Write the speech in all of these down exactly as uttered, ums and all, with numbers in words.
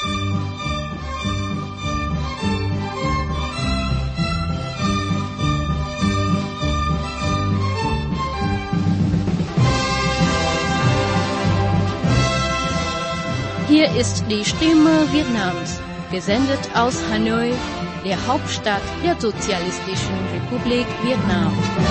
Hier ist die Stimme Vietnams, gesendet aus Hanoi, der Hauptstadt der Sozialistischen Republik Vietnam.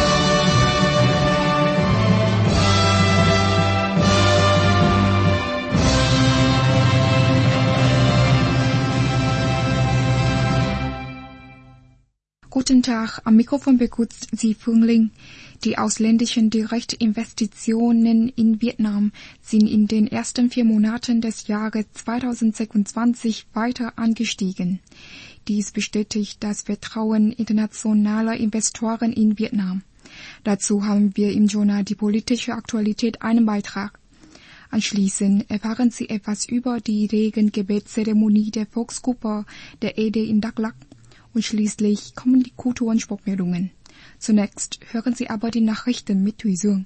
Guten Tag, am Mikrofon begrüßt Sie Phương Linh. Die ausländischen Direktinvestitionen in Vietnam sind in den ersten vier Monaten des Jahres zweitausendsechsundzwanzig weiter angestiegen. Dies bestätigt das Vertrauen internationaler Investoren in Vietnam. Dazu haben wir im Journal Die politische Aktualität einen Beitrag. Anschließend erfahren Sie etwas über die Regengebetzeremonie der Volksgruppe der E D in Đắk Lắk. Und schließlich kommen die Kultur- und Sportmeldungen. Zunächst hören Sie aber die Nachrichten mit Thủy Dương.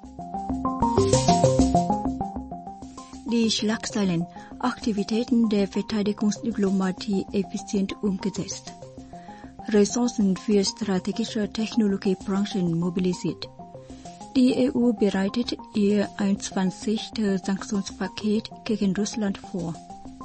Die Schlagzeilen: Aktivitäten der Verteidigungsdiplomatie effizient umgesetzt. Ressourcen für strategische Technologiebranchen mobilisiert. Die E U bereitet ihr einundzwanzigste Sanktionspaket gegen Russland vor.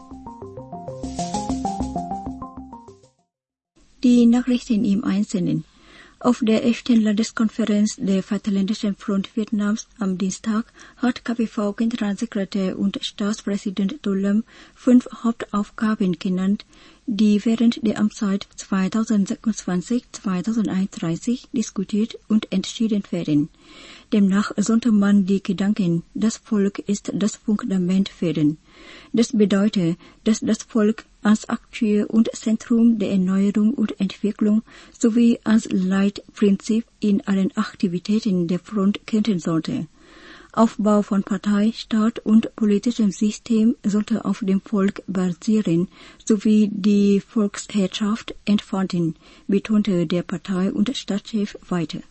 Die Nachrichten im Einzelnen. Auf der elften Landeskonferenz der Vaterländischen Front Vietnams am Dienstag hat K P V-Generalsekretär und Staatspräsident Tô Lâm fünf Hauptaufgaben genannt, die während der Amtszeit zweitausendsechsundzwanzig bis zweitausendeinunddreißig diskutiert und entschieden werden. Demnach sollte man die Gedanken, das Volk ist das Fundament fördern. Das bedeutet, dass das Volk als Akteur und Zentrum der Erneuerung und Entwicklung sowie als Leitprinzip in allen Aktivitäten der Front gelten sollte. Aufbau von Partei, Staat und politischem System sollte auf dem Volk basieren sowie die Volksherrschaft entfalten, betonte der Partei- und Staatschef weiter.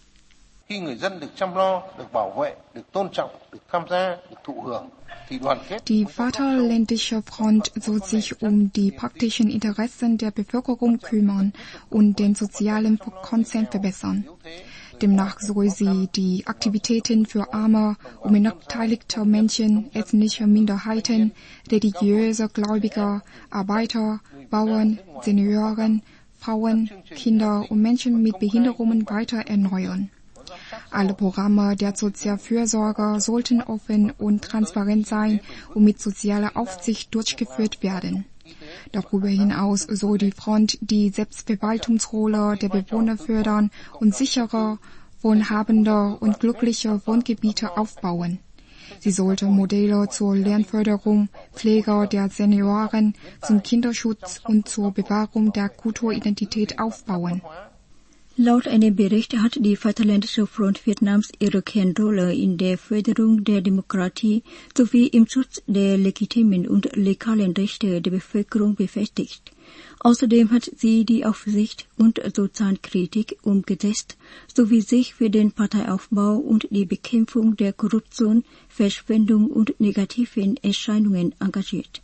Khi người dân được chăm lo, được bảo vệ, được tôn trọng, được tham gia, được thụ hưởng. Die Vaterländische Front soll sich um die praktischen Interessen der Bevölkerung kümmern und den sozialen Konsens verbessern. Demnach soll sie die Aktivitäten für arme und benachteiligte Menschen, ethnische Minderheiten, religiöse Gläubiger, Arbeiter, Bauern, Senioren, Frauen, Kinder und Menschen mit Behinderungen weiter erneuern. Alle Programme der Sozialfürsorge sollten offen und transparent sein und mit sozialer Aufsicht durchgeführt werden. Darüber hinaus soll die Front die Selbstverwaltungsrolle der Bewohner fördern und sichere, wohlhabende und glückliche Wohngebiete aufbauen. Sie sollte Modelle zur Lernförderung, Pflege der Senioren, zum Kinderschutz und zur Bewahrung der Kulturidentität aufbauen. Laut einem Bericht hat die Vaterländische Front Vietnams ihre Kernrolle in der Förderung der Demokratie sowie im Schutz der legitimen und legalen Rechte der Bevölkerung befestigt. Außerdem hat sie die Aufsicht und Sozialkritik umgesetzt sowie sich für den Parteiaufbau und die Bekämpfung der Korruption, Verschwendung und negativen Erscheinungen engagiert.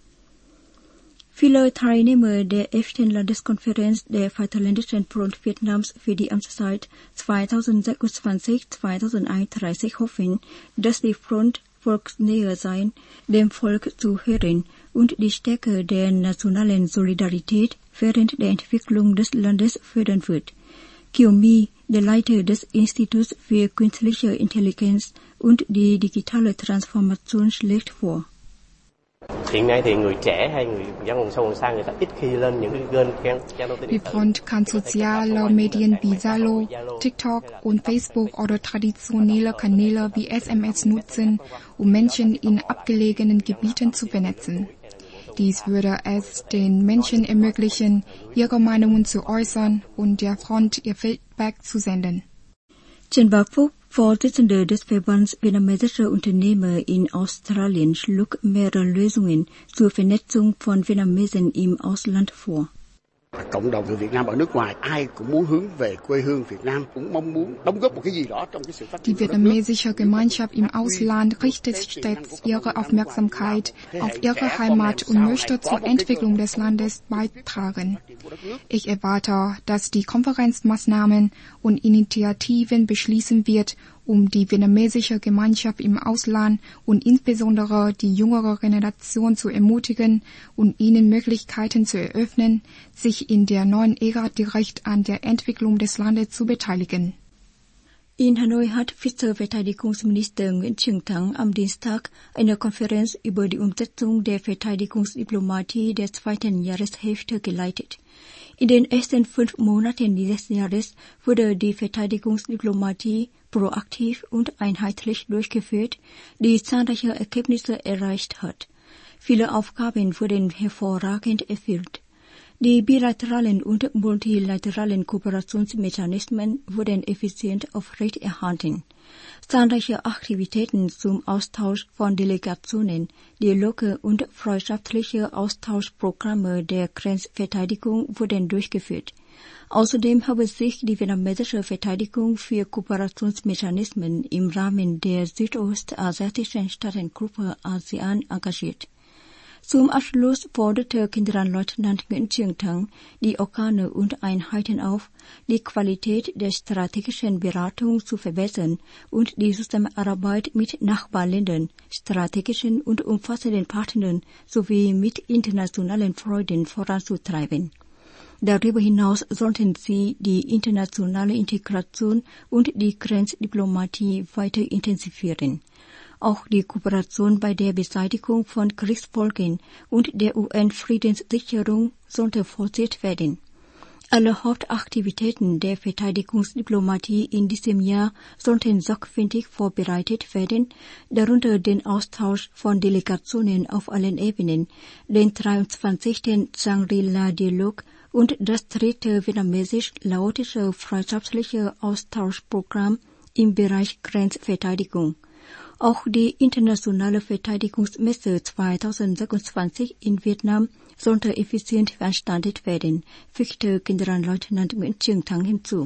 Viele Teilnehmer der elften Landeskonferenz der Vaterländischen Front Vietnams für die Amtszeit zweitausendsechsundzwanzig bis zweitausendeinunddreißig hoffen, dass die Front volksnäher sein, dem Volk zuhören und die Stärke der nationalen Solidarität während der Entwicklung des Landes fördern wird. Kieu My, der Leiter des Instituts für künstliche Intelligenz und die digitale Transformation, schlägt vor. Die Front kann soziale Medien wie Zalo, TikTok und Facebook oder traditionelle Kanäle wie S M S nutzen, um Menschen in abgelegenen Gebieten zu vernetzen. Dies würde es den Menschen ermöglichen, ihre Meinungen zu äußern und der Front ihr Feedback zu senden. Trần Bá Phúc, Vorsitzender des Verbands vietnamesischer Unternehmer in Australien, schlug mehrere Lösungen zur Vernetzung von Vietnamesen im Ausland vor. Cộng đồng người Việt Nam ở nước ngoài ai cũng muốn hướng về quê hương Việt Nam, cũng mong muốn đóng góp một cái gì đó trong cái sự phát triển. Die vietnamesische Gemeinschaft im Ausland richtet stets ihre Aufmerksamkeit auf ihre Heimat und möchte zur Entwicklung des Landes beitragen. Ich erwarte, dass die Konferenz Maßnahmen und Initiativen beschließen wird, um die vietnamesische Gemeinschaft im Ausland und insbesondere die jüngere Generation zu ermutigen und ihnen Möglichkeiten zu eröffnen, sich in der neuen Ära direkt an der Entwicklung des Landes zu beteiligen. In Hanoi hat Vizeverteidigungsminister Nguyễn Trường Thắng am Dienstag eine Konferenz über die Umsetzung der Verteidigungsdiplomatie der zweiten Jahreshälfte geleitet. In den ersten fünf Monaten dieses Jahres wurde die Verteidigungsdiplomatie proaktiv und einheitlich durchgeführt, die zahlreiche Ergebnisse erreicht hat. Viele Aufgaben wurden hervorragend erfüllt. Die bilateralen und multilateralen Kooperationsmechanismen wurden effizient aufrechterhalten. Zahlreiche Aktivitäten zum Austausch von Delegationen, Dialoge und freundschaftliche Austauschprogramme der Grenzverteidigung wurden durchgeführt. Außerdem habe sich die vietnamesische Verteidigung für Kooperationsmechanismen im Rahmen der südostasiatischen Staatengruppe ASEAN engagiert. Zum Abschluss forderte Generalleutnant Nguyễn Trường Thắng die Organe und Einheiten auf, die Qualität der strategischen Beratung zu verbessern und die Zusammenarbeit mit Nachbarländern, strategischen und umfassenden Partnern sowie mit internationalen Freunden voranzutreiben. Darüber hinaus sollten sie die internationale Integration und die Grenzdiplomatie weiter intensivieren. Auch die Kooperation bei der Beseitigung von Kriegsfolgen und der U N-Friedenssicherung sollte forciert werden. Alle Hauptaktivitäten der Verteidigungsdiplomatie in diesem Jahr sollten sorgfältig vorbereitet werden, darunter den Austausch von Delegationen auf allen Ebenen, den dreiundzwanzigsten Shangri-La-Dialog und das dritte vietnamesisch-laotische freundschaftliche Austauschprogramm im Bereich Grenzverteidigung. Auch die internationale Verteidigungsmesse zweitausendsechsundzwanzig in Vietnam sollte effizient veranstaltet werden, fügte Generalleutnant Nguyễn Trường Thắng hinzu.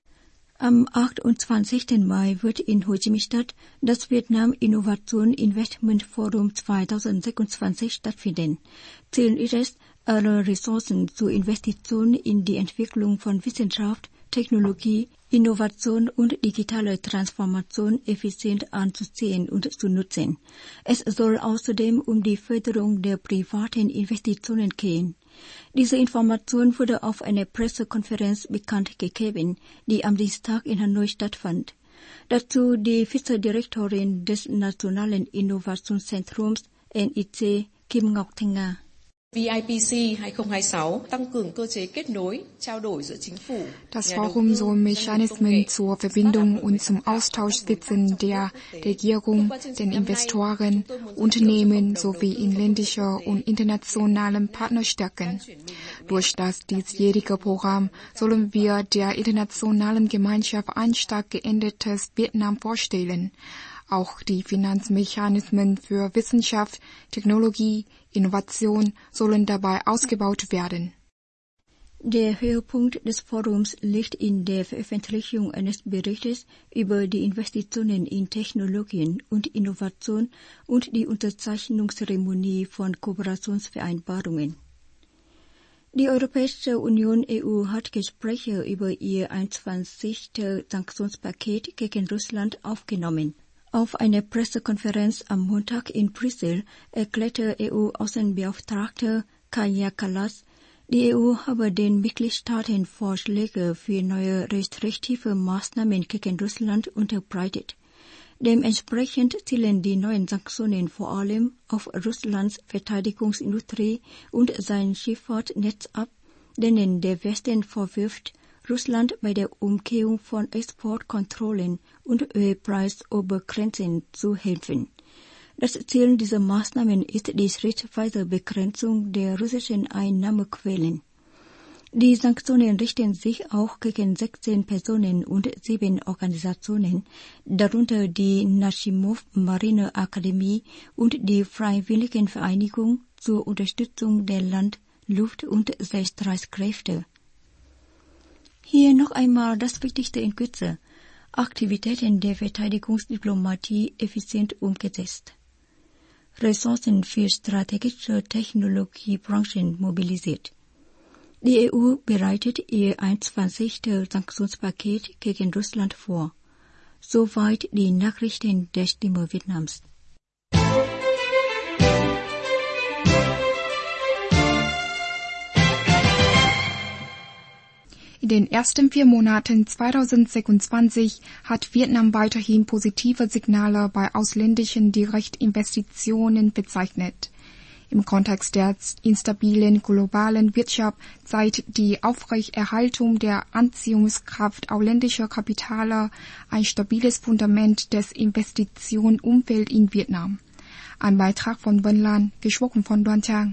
Am achtundzwanzigsten Mai wird in Ho Chi Minh Stadt das Vietnam Innovation Investment Forum zweitausendsechsundzwanzig stattfinden. Ziel ist es, alle Ressourcen zur Investition in die Entwicklung von Wissenschaft, Technologie, Innovation und digitale Transformation effizient anzuziehen und zu nutzen. Es soll außerdem um die Förderung der privaten Investitionen gehen. Diese Information wurde auf einer Pressekonferenz bekannt gegeben, die am Dienstag in Hanoi stattfand. Dazu die Vizedirektorin des Nationalen Innovationszentrums N I C Kim Ngọc Thanh Nga. V I P C hai không hai sáu tăng cường cơ chế kết nối, trao đổi giữa chính phủ. Das Forum soll Mechanismen zur Verbindung und zum Austausch sitzen der Regierung, den Investoren, Unternehmen sowie inländischer und internationalen Partner stärken. Durch das diesjährige Programm sollen wir der internationalen Gemeinschaft ein stark geändertes Vietnam vorstellen. Auch die Finanzmechanismen für Wissenschaft, Technologie, Innovation sollen dabei ausgebaut werden. Der Höhepunkt des Forums liegt in der Veröffentlichung eines Berichtes über die Investitionen in Technologien und Innovation und die Unterzeichnungszeremonie von Kooperationsvereinbarungen. Die Europäische Union E U hat Gespräche über ihr einundzwanzigste Sanktionspaket gegen Russland aufgenommen. Auf einer Pressekonferenz am Montag in Brüssel erklärte E U-Außenbeauftragte Kaja Kallas, die E U habe den Mitgliedstaaten Vorschläge für neue restriktive Maßnahmen gegen Russland unterbreitet. Dementsprechend zielen die neuen Sanktionen vor allem auf Russlands Verteidigungsindustrie und sein Schifffahrtsnetz ab, denen der Westen vorwirft, Russland bei der Umgehung von Exportkontrollen und Ölpreisobergrenzen zu helfen. Das Ziel dieser Maßnahmen ist die schrittweise Begrenzung der russischen Einnahmequellen. Die Sanktionen richten sich auch gegen sechzehn Personen und sieben Organisationen, darunter die Naschimov Marineakademie und die Freiwilligenvereinigung zur Unterstützung der Land-, Luft- und Seestreitkräfte. Hier noch einmal das Wichtigste in Kürze. Aktivitäten der Verteidigungsdiplomatie effizient umgesetzt. Ressourcen für strategische Technologiebranchen mobilisiert. Die E U bereitet ihr einundzwanzigste Sanktionspaket gegen Russland vor. Soweit die Nachrichten der Stimme Vietnams. In den ersten vier Monaten zweitausendsechsundzwanzig hat Vietnam weiterhin positive Signale bei ausländischen Direktinvestitionen verzeichnet. Im Kontext der instabilen globalen Wirtschaft zeigt die Aufrechterhaltung der Anziehungskraft ausländischer Kapitale ein stabiles Fundament des Investitionsumfelds in Vietnam. Ein Beitrag von Wen Lan, gesprochen von Duan Chang.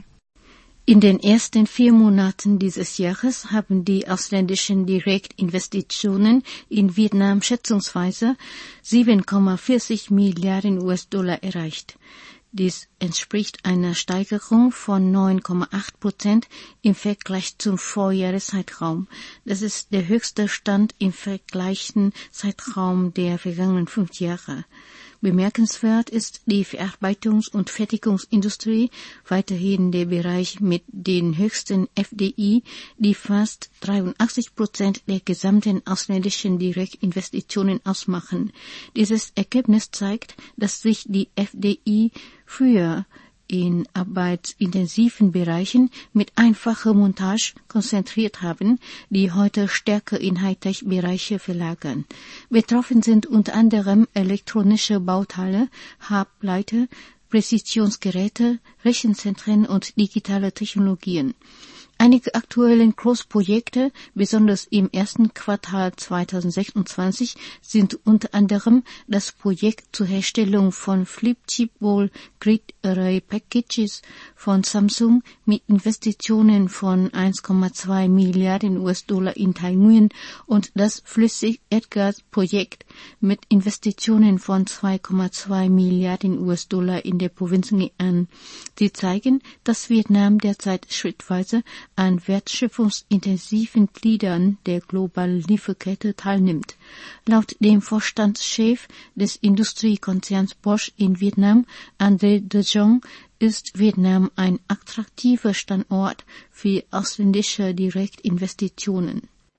In den ersten vier Monaten dieses Jahres haben die ausländischen Direktinvestitionen in Vietnam schätzungsweise sieben Komma vierzig Milliarden U S-Dollar erreicht. Dies entspricht einer Steigerung von neun Komma acht Prozent im Vergleich zum Vorjahreszeitraum. Das ist der höchste Stand im vergleichen Zeitraum der vergangenen fünf Jahre. Bemerkenswert ist die Verarbeitungs- und Fertigungsindustrie, weiterhin der Bereich mit den höchsten F D I, die fast dreiundachtzig Prozent der gesamten ausländischen Direktinvestitionen ausmachen. Dieses Ergebnis zeigt, dass sich die F D I früher in arbeitsintensiven Bereichen mit einfacher Montage konzentriert haben, die heute stärker in Hightech-Bereiche verlagern. Betroffen sind unter anderem elektronische Bauteile, Halbleiter, Präzisionsgeräte, Rechenzentren und digitale Technologien. Einige aktuelle Großprojekte, besonders im ersten Quartal zweitausendsechsundzwanzig, sind unter anderem das Projekt zur Herstellung von Flip-Chip-Bowl Grid Array Packages von Samsung mit Investitionen von eins Komma zwei Milliarden U S-Dollar in Taiwan und das Flüssigerdgas-Projekt mit Investitionen von zwei Komma zwei Milliarden U S-Dollar in der Provinz Nghệ An. Sie zeigen, dass Vietnam derzeit schrittweise an wertschöpfungsintensiven Gliedern der globalen Lieferkette teilnimmt. Laut dem Vorstandschef des Industriekonzerns Bosch in Vietnam, André de Jong, ist Vietnam ein attraktiver Standort für ausländische Direktinvestitionen.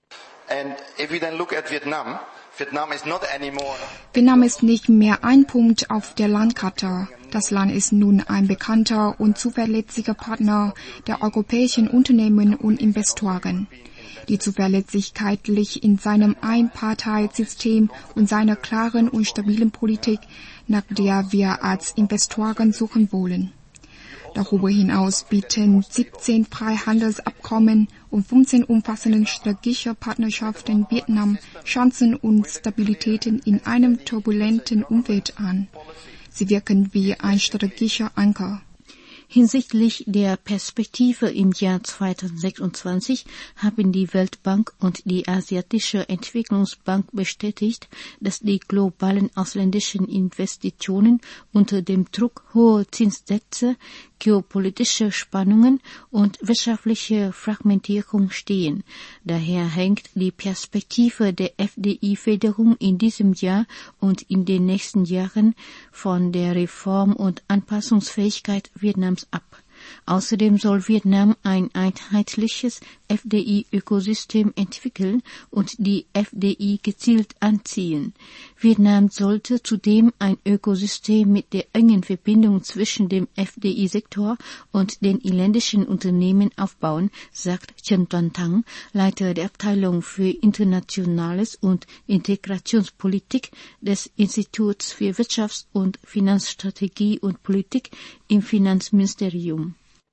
And if we then look at Vietnam, Vietnam is not anymore. Vietnam ist nicht mehr ein Punkt auf der Landkarte. Das Land ist nun ein bekannter und zuverlässiger Partner der europäischen Unternehmen und Investoren. Die Zuverlässigkeit liegt in seinem Einparteisystem und seiner klaren und stabilen Politik, nach der wir als Investoren suchen wollen. Darüber hinaus bieten siebzehn Freihandelsabkommen und fünfzehn umfassende strategische Partnerschaften Vietnam Chancen und Stabilitäten in einem turbulenten Umfeld an. Sie wirken wie ein strategischer Anker. Hinsichtlich der Perspektive im Jahr zweitausendsechsundzwanzig haben die Weltbank und die Asiatische Entwicklungsbank bestätigt, dass die globalen ausländischen Investitionen unter dem Druck hoher Zinssätze, geopolitische Spannungen und wirtschaftliche Fragmentierung stehen. Daher hängt die Perspektive der F D I-Förderung in diesem Jahr und in den nächsten Jahren von der Reform- und Anpassungsfähigkeit Vietnams ab. Außerdem soll Vietnam ein einheitliches F D I-Ökosystem entwickeln und die F D I gezielt anziehen. Vietnam sollte zudem ein Ökosystem mit der engen Verbindung zwischen dem F D I-Sektor und den inländischen Unternehmen aufbauen, sagt Chen Tuan Thang, Leiter der Abteilung für Internationales und Integrationspolitik des Instituts für Wirtschafts- und Finanzstrategie und Politik im Finanzministerium.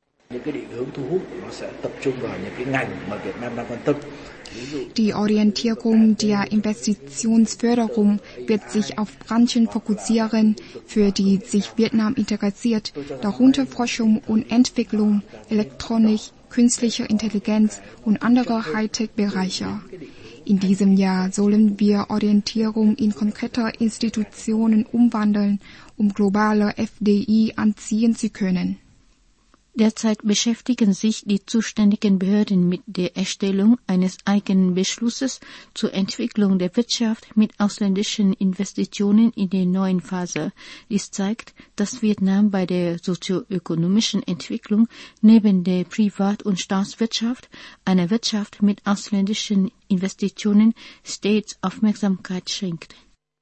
Die Orientierung der Investitionsförderung wird sich auf Branchen fokussieren, für die sich Vietnam interessiert, darunter Forschung und Entwicklung, Elektronik, künstliche Intelligenz und andere Hightech-Bereiche. In diesem Jahr sollen wir Orientierung in konkrete Institutionen umwandeln, um globale F D I anziehen zu können. Derzeit beschäftigen sich die zuständigen Behörden mit der Erstellung eines eigenen Beschlusses zur Entwicklung der Wirtschaft mit ausländischen Investitionen in der neuen Phase. Dies zeigt, dass Vietnam bei der sozioökonomischen Entwicklung neben der Privat- und Staatswirtschaft einer Wirtschaft mit ausländischen Investitionen stets Aufmerksamkeit schenkt.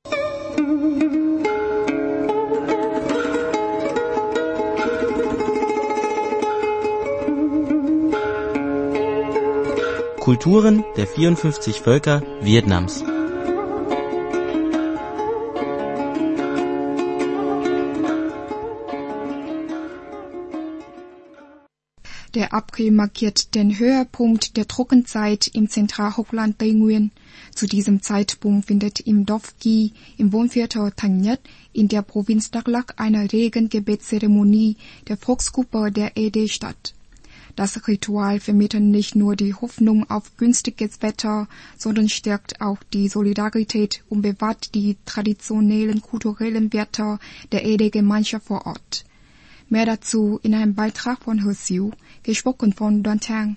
Kulturen der vierundfünfzig Völker Vietnams. Der April markiert den Höhepunkt der Trockenzeit im Zentralhochland Tây Nguyên. Zu diesem Zeitpunkt findet im Dorf Ky im Wohnviertel Thành Nhất in der Provinz Đắk Lắk eine Regengebetzeremonie der Volksgruppe der E D statt. Das Ritual vermittelt nicht nur die Hoffnung auf günstiges Wetter, sondern stärkt auch die Solidarität und bewahrt die traditionellen kulturellen Werte der E D-Gemeinschaft vor Ort. Mehr dazu in einem Beitrag von He Siu, gesprochen von Don Tang.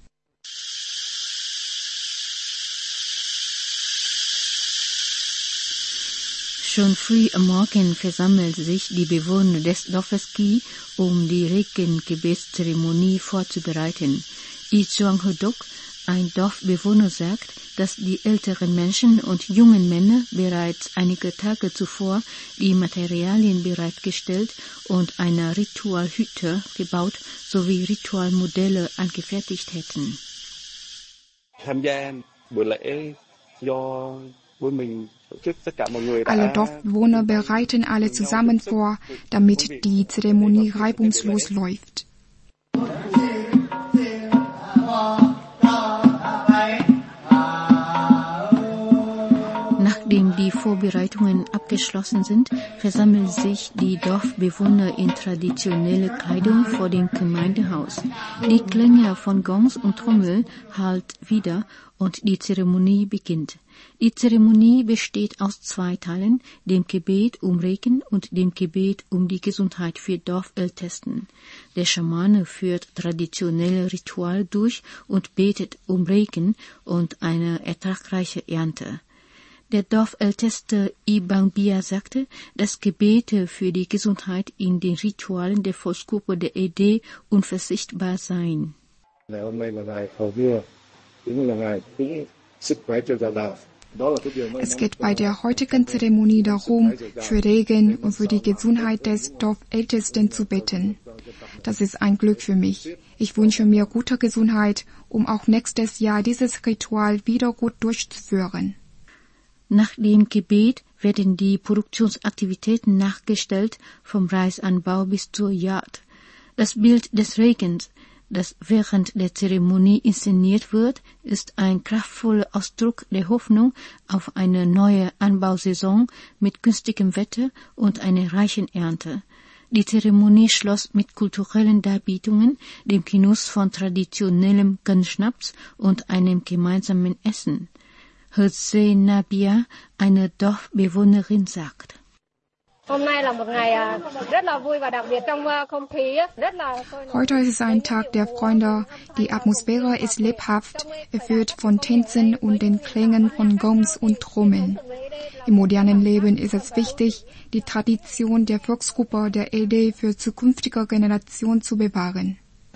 Schon früh am Morgen versammeln sich die Bewohner des Dorfes Ky, um die Regengebetszeremonie vorzubereiten. I Chuang Hodok, ein Dorfbewohner, sagt, dass die älteren Menschen und jungen Männer bereits einige Tage zuvor die Materialien bereitgestellt und eine Ritualhütte gebaut sowie Ritualmodelle angefertigt hätten. Alle Dorfbewohner bereiten alle zusammen vor, damit die Zeremonie reibungslos läuft. Nachdem die Vorbereitungen abgeschlossen sind, versammeln sich die Dorfbewohner in traditionelle Kleidung vor dem Gemeindehaus. Die Klänge von Gongs und Trommel hallt wieder und die Zeremonie beginnt. Die Zeremonie besteht aus zwei Teilen, dem Gebet um Regen und dem Gebet um die Gesundheit für Dorfältesten. Der Schamane führt traditionelle Ritual durch und betet um Regen und eine ertragreiche Ernte. Der Dorfälteste I Bang Bia sagte, dass Gebete für die Gesundheit in den Ritualen der Volksgruppe der E D unverzichtbar seien. Es geht bei der heutigen Zeremonie darum, für Regen und für die Gesundheit des Dorfältesten zu beten. Das ist ein Glück für mich. Ich wünsche mir gute Gesundheit, um auch nächstes Jahr dieses Ritual wieder gut durchzuführen. Nach dem Gebet werden die Produktionsaktivitäten nachgestellt, vom Reisanbau bis zur Jagd. Das Bild des Regens, das während der Zeremonie inszeniert wird, ist ein kraftvoller Ausdruck der Hoffnung auf eine neue Anbausaison mit günstigem Wetter und einer reichen Ernte. Die Zeremonie schloss mit kulturellen Darbietungen, dem Genuss von traditionellem Schnaps und einem gemeinsamen Essen. He Nabia, eine Dorfbewohnerin, sagt. Heute ist es ein Tag der Freunde. Die Atmosphäre ist lebhaft, erfüllt von Tänzen und den Klängen von Gongs und Trommeln. Im modernen Leben ist es wichtig, die Tradition der Volksgruppe der E D für zukünftige Generationen zu bewahren.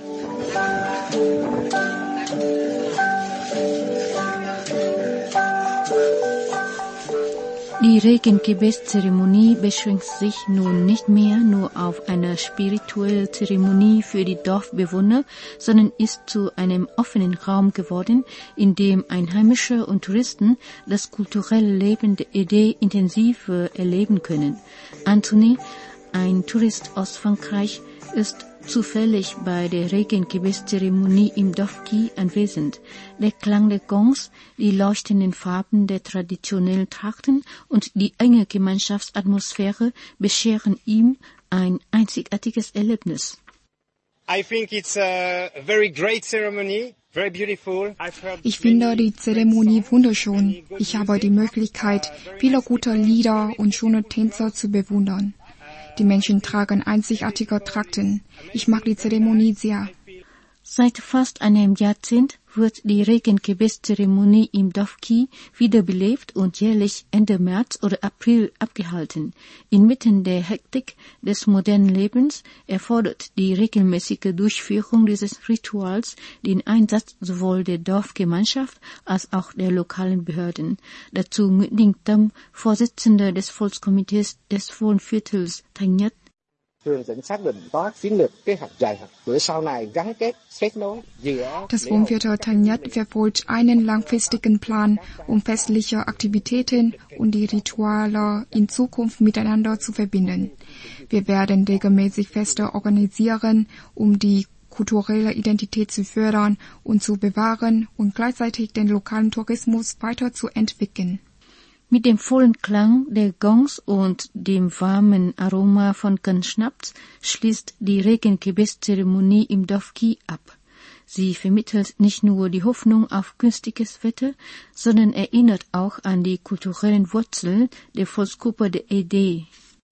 Die Regengebetszeremonie beschränkt sich nun nicht mehr nur auf eine spirituelle Zeremonie für die Dorfbewohner, sondern ist zu einem offenen Raum geworden, in dem Einheimische und Touristen das kulturelle Leben der E D intensiv erleben können. Anthony, ein Tourist aus Frankreich, ist zufällig bei der Regengebetszeremonie im Dorf Ky anwesend. Der Klang der Gongs, die leuchtenden Farben der traditionellen Trachten und die enge Gemeinschaftsatmosphäre bescheren ihm ein einzigartiges Erlebnis. I think it's a very great ceremony. Ich finde die Zeremonie wunderschön. Ich habe die Möglichkeit, viele gute Lieder und schöne Tänze zu bewundern. Die Menschen tragen einzigartige Trachten. Ich mag die Zeremonie sehr. Seit fast einem Jahrzehnt wird die Regengebetszeremonie im Dorf Ki wiederbelebt und jährlich Ende März oder April abgehalten. Inmitten der Hektik des modernen Lebens erfordert die regelmäßige Durchführung dieses Rituals den Einsatz sowohl der Dorfgemeinschaft als auch der lokalen Behörden. Dazu Nguyễn Tâm, Vorsitzender des Volkskomitees des Wohnviertels Thành Nhất. Das Wohnviertel Thành Nhất verfolgt einen langfristigen Plan, um festliche Aktivitäten und die Rituale in Zukunft miteinander zu verbinden. Wir werden regelmäßig Feste organisieren, um die kulturelle Identität zu fördern und zu bewahren und gleichzeitig den lokalen Tourismus weiterzuentwickeln. Mit dem vollen Klang der Gongs und dem warmen Aroma von Kernschnaps schließt die Regengebetszeremonie im Dorf Ki ab. Sie vermittelt nicht nur die Hoffnung auf günstiges Wetter, sondern erinnert auch an die kulturellen Wurzeln der Volksgruppe der Ede.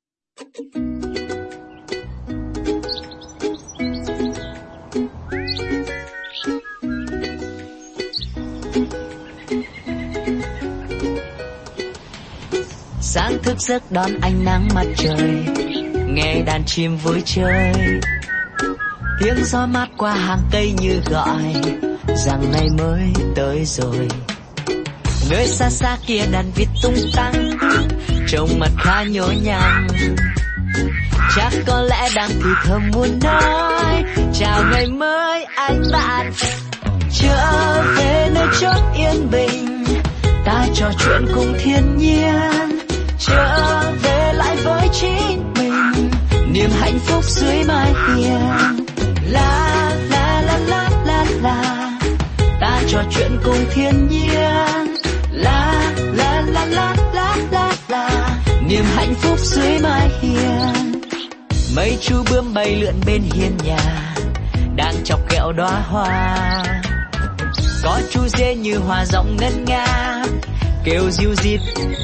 Sáng thức giấc đón ánh nắng mặt trời, nghe đàn chim vui chơi, tiếng gió mát qua hàng cây như gọi rằng ngày mới tới rồi. Nơi xa xa kia đàn vịt tung tăng, trông mặt khá nhố nhăng, chắc có lẽ đang thì thầm muốn nói chào ngày mới anh bạn. Trở về nơi chốn yên bình, ta trò chuyện cùng thiên nhiên, trở về lại với chính mình, niềm hạnh phúc dưới mái hiên. La la la la la la, ta trò chuyện cùng thiên nhiên. La la la la la la la, niềm hạnh phúc dưới mái hiên. Mấy chú bướm bay lượn bên hiên nhà, đang chọc ghẹo đóa hoa. Có chú dê như hòa giọng ngân nga, kêu ríu rít.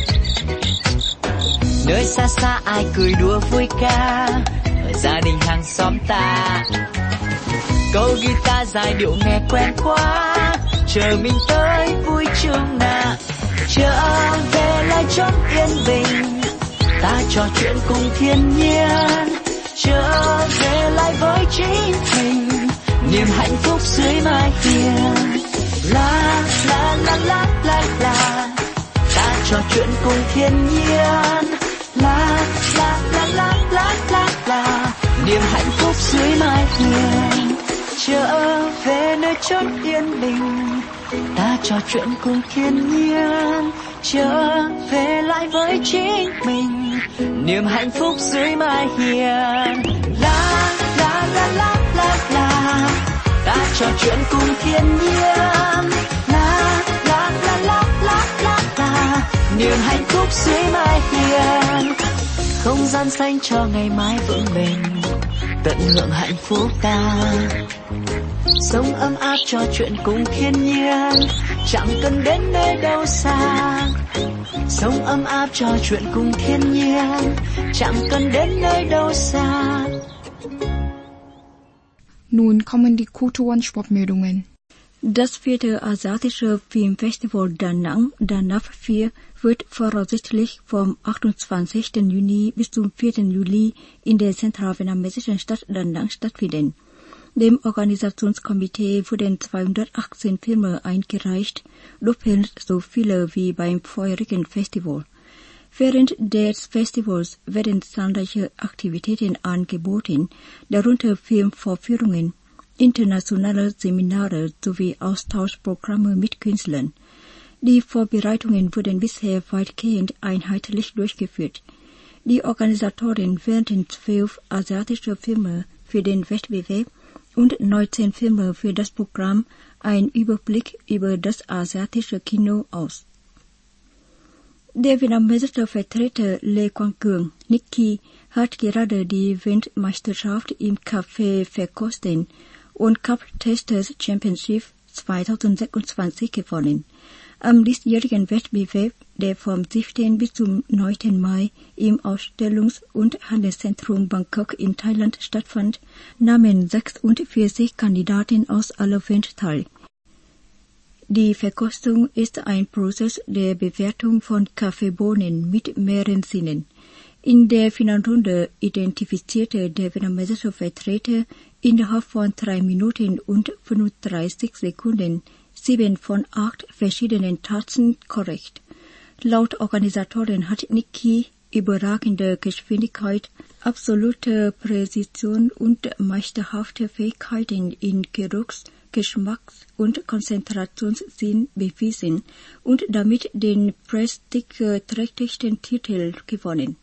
Nơi xa xa ai cười đùa vui ca, ở gia đình hàng xóm ta. Câu guitar dài điệu nghe quen quá, chờ mình tới vui chung nạ. Trở về lại chốn yên bình, ta trò chuyện cùng thiên nhiên. Trở về lại với chính mình, niềm hạnh phúc dưới mái hiên. La la la la la la, ta trò chuyện cùng thiên nhiên. La la la la la la la, niềm hạnh phúc dưới mái hiên. Trở về nơi chốn yên bình, ta trò chuyện cùng thiên nhiên. Trở về lại với chính mình, niềm hạnh phúc dưới mái hiên. La la la la la la, ta trò chuyện cùng thiên nhiên. La la la la la la la, niềm hạnh phúc dưới mái hiên. Không gian xanh cho ngày mai vững bền, tận hưởng hạnh phúc ta. Sống ấm áp trò chuyện cùng thiên nhiên, chẳng cần đến nơi đâu xa. Sống ấm áp trò chuyện cùng thiên nhiên, chẳng cần đến nơi đâu xa. Nun kommen die Kultur- und Sportmeldungen. Das vierte asiatische Filmfestival Da Nang, Da N A F vier, wird voraussichtlich vom achtundzwanzigsten Juni bis zum vierten Juli in der zentralvietnamesischen Stadt Da Nang stattfinden. Dem Organisationskomitee wurden zweihundertachtzehn Filme eingereicht, doppelt so viele wie beim vorherigen Festival. Während des Festivals werden zahlreiche Aktivitäten angeboten, darunter Filmvorführungen, internationale Seminare sowie Austauschprogramme mit Künstlern. Die Vorbereitungen wurden bisher weitgehend einheitlich durchgeführt. Die Organisatoren wählten zwölf asiatische Filme für den Wettbewerb und neunzehn Filme für das Programm, ein Überblick über das asiatische Kino aus. Der vietnamesische Vertreter Le Quang Cuong, Nicky, hat gerade die Weltmeisterschaft im Café verkosten und Cup Testers Championship zweitausendsechsundzwanzig gewonnen. Am diesjährigen Wettbewerb, der vom siebten bis zum neunten Mai im Ausstellungs- und Handelszentrum Bangkok in Thailand stattfand, nahmen sechsundvierzig Kandidaten aus aller Welt teil. Die Verkostung ist ein Prozess der Bewertung von Kaffeebohnen mit mehreren Sinnen. In der Finalrunde identifizierte der vietnamesische Vertreter innerhalb von drei Minuten und fünfunddreißig Sekunden sieben von acht verschiedenen Tatzen korrekt. Laut Organisatoren hat Nikki überragende Geschwindigkeit, absolute Präzision und meisterhafte Fähigkeiten in Geruchs-, Geschmacks- und Konzentrationssinn bewiesen und damit den prestigeträchtigsten Titel gewonnen.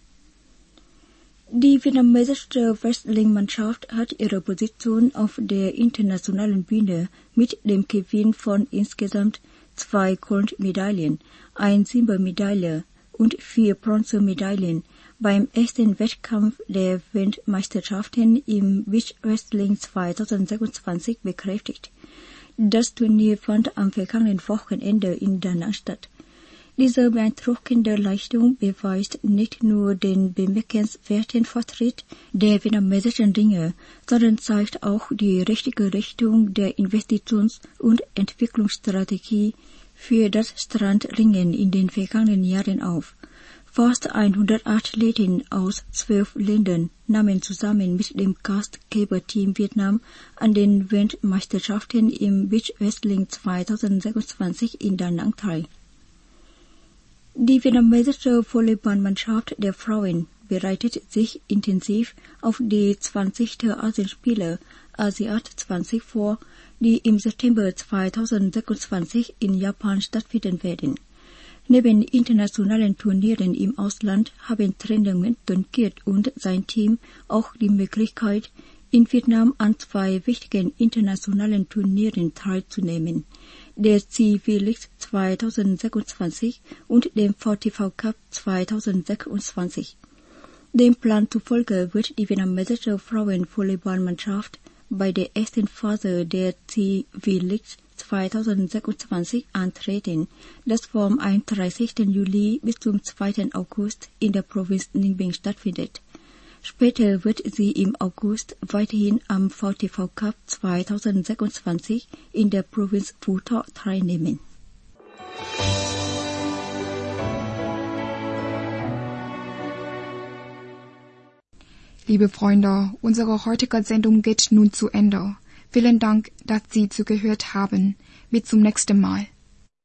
Die vietnamesische Wrestling-Mannschaft hat ihre Position auf der internationalen Bühne mit dem Gewinn von insgesamt zwei Goldmedaillen, ein Silbermedaille und vier Bronzemedaillen beim ersten Wettkampf der Weltmeisterschaften im Beach Wrestling zweitausendsechsundzwanzig bekräftigt. Das Turnier fand am vergangenen Wochenende in Da Nang statt. Diese beeindruckende Leistung beweist nicht nur den bemerkenswerten Fortschritt der vietnamesischen Ringer, sondern zeigt auch die richtige Richtung der Investitions- und Entwicklungsstrategie für das Strandringen in den vergangenen Jahren auf. Fast hundert Athleten aus zwölf Ländern nahmen zusammen mit dem Gastgeberteam Vietnam an den Weltmeisterschaften im Beach Wrestling zweitausendsechsundzwanzig in Da Nang teil. Die vietnamesische Volleyballmannschaft der Frauen bereitet sich intensiv auf die zwanzigste Asienspiele Asiat zwanzig vor, die im September zweitausendsechsundzwanzig in Japan stattfinden werden. Neben internationalen Turnieren im Ausland haben Trainer Nguyen Kiet und sein Team auch die Möglichkeit, in Vietnam an zwei wichtigen internationalen Turnieren teilzunehmen, der C V-League zweitausendsechsundzwanzig und dem V T V Cup zweitausendsechsundzwanzig. Dem Plan zufolge wird die vietnamesische Frauenvolleyballmannschaft bei der ersten Phase der C V-League zweitausendsechsundzwanzig antreten, das vom einunddreißigsten Juli bis zum zweiten August in der Provinz Ninh Bình stattfindet. Später wird sie im August weiterhin am V T V Cup zweitausendsechsundzwanzig in der Provinz Phu Tho teilnehmen. Liebe Freunde, unsere heutige Sendung geht nun zu Ende. Vielen Dank, dass Sie zugehört haben. Bis zum nächsten Mal.